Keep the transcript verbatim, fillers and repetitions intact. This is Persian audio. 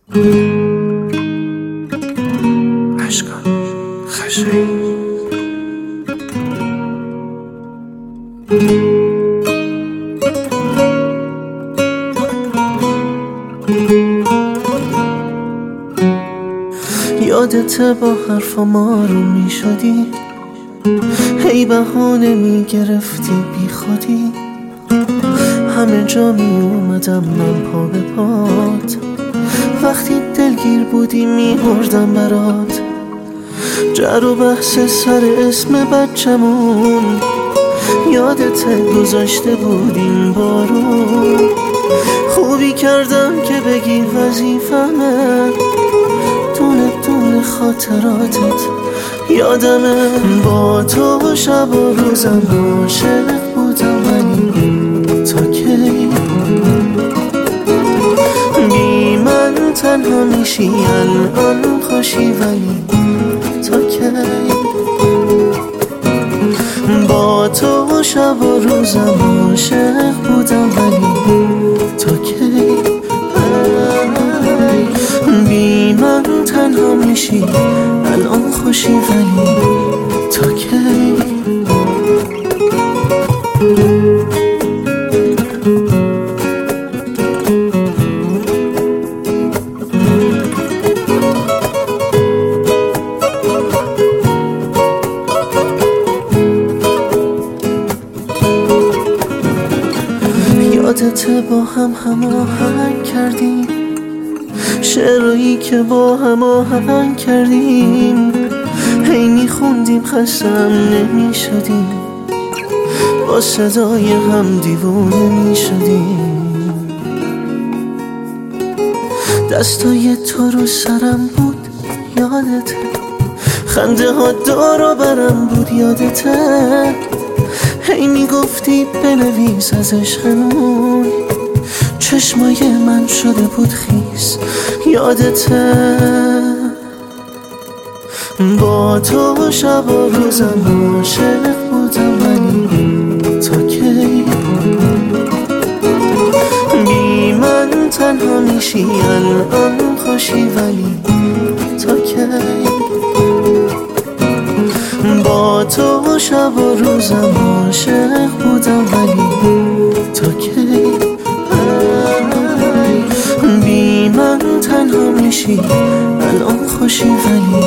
عشقم خشایی یادت با حرفا ما رو می شدی، هی بهانه می گرفتی بی خودی، همه جا می اومدم من پا به پات، وقتی دلگیر بودی می مردم برات. جر و بحث سر اسم بچمون یادت گذاشته بودیم بارون، خوبی کردم که بگی وظیفمه، دونه دونه خاطراتت یادمه. با تو شب و روزم عاشق بودم، ولی تا کی بی من تنها میشی الان خوشی، ولی تا کی با تو شب و روزم عاشق بودم، ولی تا کی بی من تنها میشی الان خوشی، ولی تا کی یادت با هم هماهنگ کردیم، شعرهایی که با هم آهنگ کردیم، هی میخوندیم خستم نمیشدیم، با صدای هم دیوونه میشدیم. دستای تو رو سرم بود یادته، خنده ها دور و برم بود یادته، هی میگفتی بنویس از عشقمون، چشمای من شده بود خیس یادته. با تو شب و روزم عاشق بودم، ولی تا کی بی من تنها میشی الان خوشی، ولی تا کی با تو شب و روزم عاشق بودم، ولی تا کی بی من تنها میشی الان خوشی، ولی